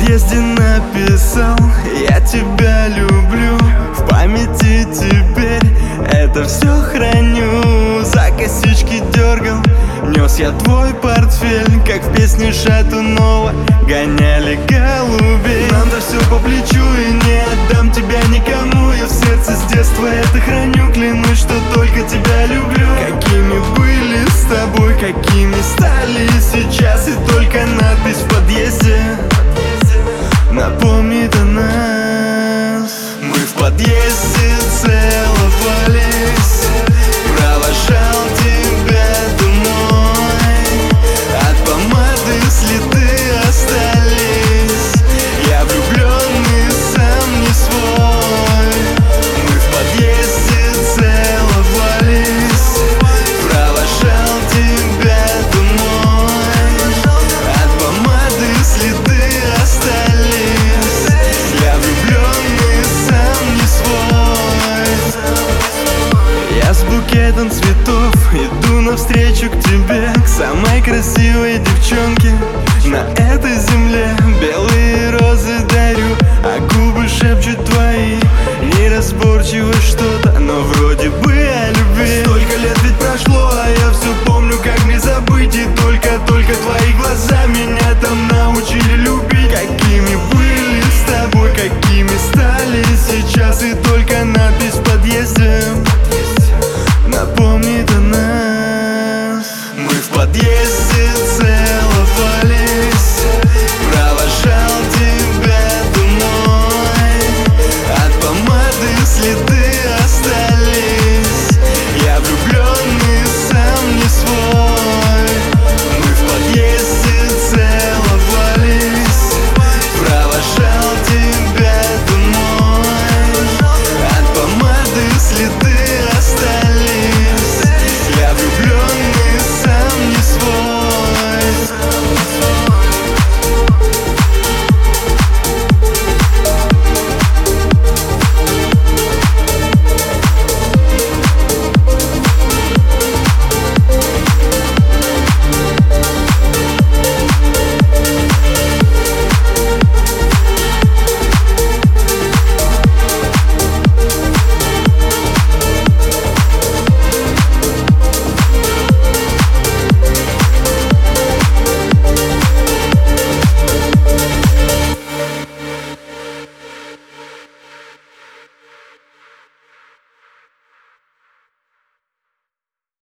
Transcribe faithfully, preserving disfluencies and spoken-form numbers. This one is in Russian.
подъезде написал: я тебя люблю. В памяти теперь это все храню. За косички дергал, нес я твой портфель, как в песне Шатунова гоняли голубей. Нам-то все по плечу, и не отдам тебя никому. Я в сердце с детства это храню, клянусь, что только тебя люблю. Какими были с тобой, какими стали сейчас, и только надпись в подъезде напомнит о нас. Мы в подъезде целовались, провожал тебя домой. От помады следы остались, я влюбленный, сам не свой. Мы в подъезде целовались, провожал тебя домой. От помады следы остались, я влюбленный, сам не свой. Я с букетом цветов иду навстречу к тебе, к самой красивой девчонке на